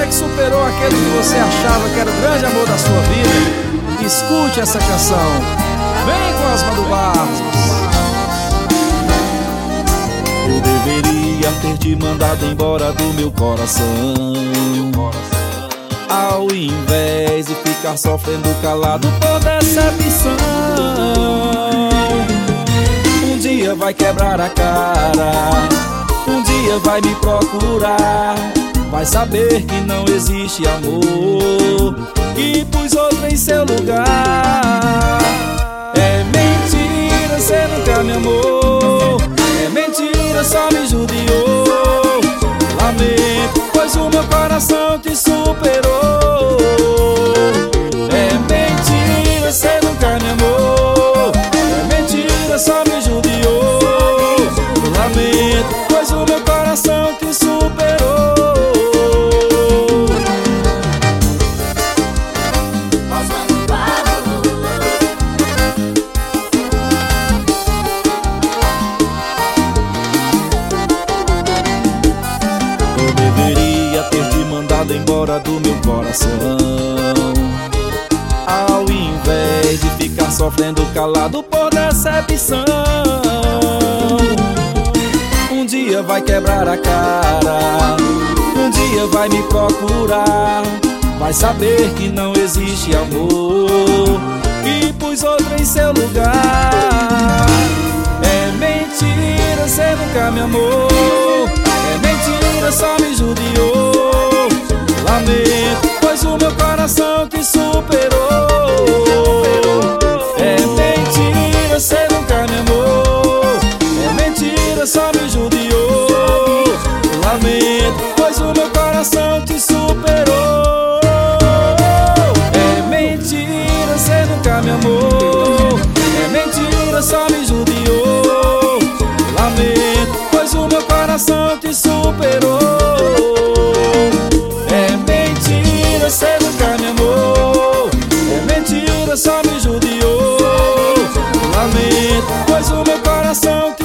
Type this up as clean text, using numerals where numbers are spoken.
você que superou aquele que você achava que era o grande amor da sua vida, escute essa canção. Vem com Osmar do Barros. Eu deveria ter te mandado embora do meu coração, ao invés de ficar sofrendo calado por decepção. Um dia vai quebrar a cara, um dia vai me procurar, vai saber que não existe amor, que pus outro em seu lugar. É mentira, cê nunca me amou, é mentira, só me judiou. Lamento, pois o meu coração te superou. É mentira, cê nunca me amou, é mentira, só me judiou. Lamento, pois o meu coração te superou. Eu deveria ter te mandado embora do meu coração, ao invés de ficar sofrendo calado por decepção. Um dia vai quebrar a cara, um dia vai me procurar, vai saber que não existe amor, que pus outro em seu lugar. É mentira, cê nunca me amou, é mentira, só me judiou. Lamento, pois o meu coração te superou. É mentira, cê nunca me amou, é mentira, só me judiou. Lamento, pois o meu coração te superou. É mentira, cê nunca me amou, é mentira, só me judiou. Lamento, pois o meu coração te superou. É mentira, cê nunca me amou, é mentira, só me judiou. Lamento, pois o meu coração te